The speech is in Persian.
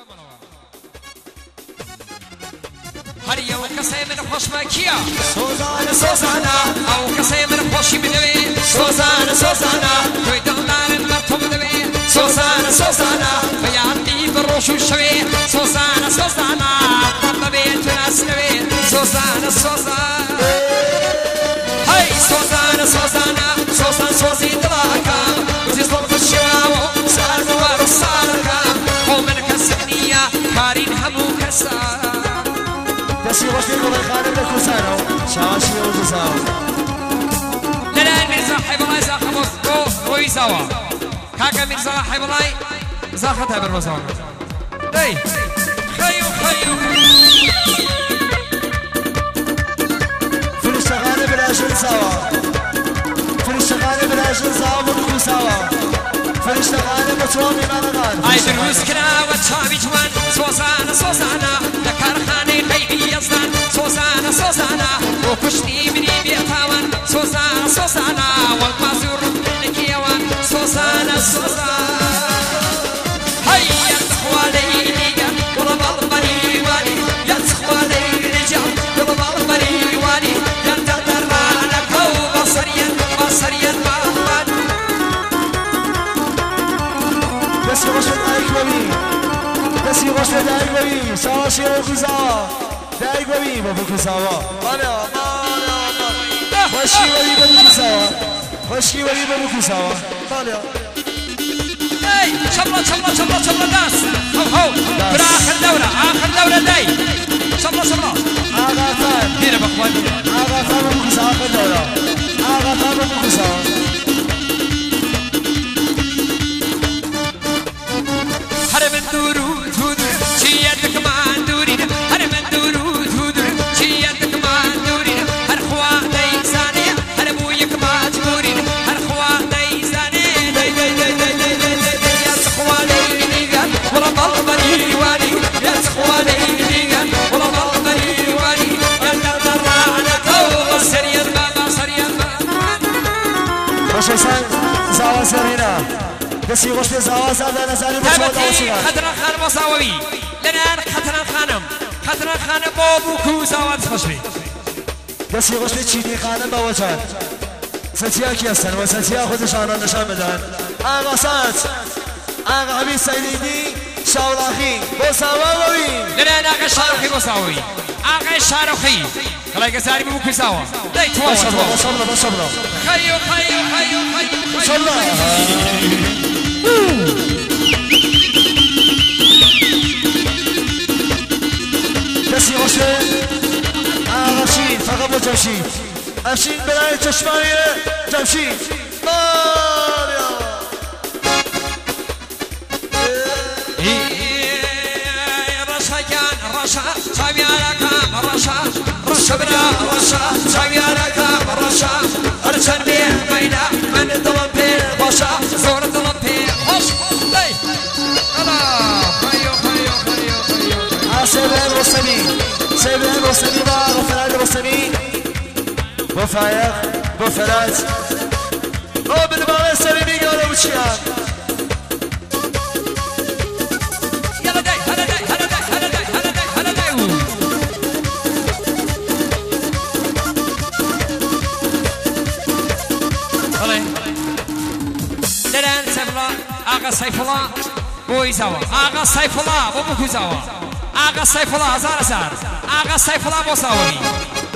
هر یو کسی من خوش مکیا سوزانه سوزانه او کسی من خوشی بدوی سوزانه سوزانه توی دلدار مرتب بدوی سوزانه سوزانه بیادی بروشو شوی سوزانه سوزانه رب بیت نسنوی سوزانه سوزانه هی سوزانه سوزانه سوزان سوزی دلاکم وزی ظلف الشواو سار موار سارکم قومن کسنیا کارین همو کسا دستی خوش بید بلای خانم بکوسانو شاشی و جزاو لنان مرزا حیبالای زاخه روی زاوا کاکا مرزا حیبالای زاخه تابر بزاوا ای خیو خیو فرشتغانه بلاشن زاوا فرشتغانه بلاشن زاوا بکوساوا فرشتغانه بچوامی مانغان ای دروز کرا و چاوی جوان سوزانه سوزانه لکارخانه غیبی یزدان سوزانه سوزانه و کشتی منی بیتاوان سوزانه سوزانه والمازور نکیوان سوزانه سوزانه هی یتخوالی دیگر ولبال بریوانی یتخوالی رجال ولبال بریوانی یتدرانه کو بصرین بصرین بابان دستی خوش بید ببین دستی خوش بید ببین شاشی و کوزاوا دایگ ببین با بکوساوا خوشی ببین با بکوساوا خوشی ببین با بکوساوا ای شبلا شبلا شبلا شبلا داس هو برا آخر دورة داي شبلا شبلا آقا فان دينا بقوان آقا فان بکوساوا آخر دورة آقا فان بکوساوا هر من دورو تودر چیت کمان دورین هر من دورو تودر چیت کمان دورین هر خوا دیزانه هر بوی کمات دورین هر خوا دیزانه دی دی دی دی دی دی دی یا خوا دیگر ولا بال بریوانی یا خوا دیگر ولا بال بریوانی یا دردانه تو سریان بابا سریان بابا خوش سن زاوا سرینا دستی خوش به زاوا زدن نظری بچه داشتیم خطران خانم مساوی لنان خطران خانم بابو کو زاوا خوش بی دستی خوش به چینی خانم بابا جان ستیا کی هستن و ستیا خودشان را نشان بدن آقا سات آقا حمید سیدی شاولاخی بساوا ببین لنان آقا شارخی مساوی آقا شارخی خلای گزاری بابو کو زاوا دی تو باشبرا خیو دستی خوش به آقا افشین فقط با جمشید افشین برای چشمانی جمشید ماریا رشا شاویارکم رشا برا رشا شاویارکم رشا ارچن بی مینا من دلم پیر باشا زور دلم پیر خوش ای الا خیو سيبان رسمي وفراد رسمي وفايق وفراد وبالبابا السلمي قالوا بشيان يلا داي هلا داي لران سيفلا آقا سيفلا بوي زوا آقا سيفلا بابو كوزاوا آقا سيفلا هزار آقا سيفلا مساوي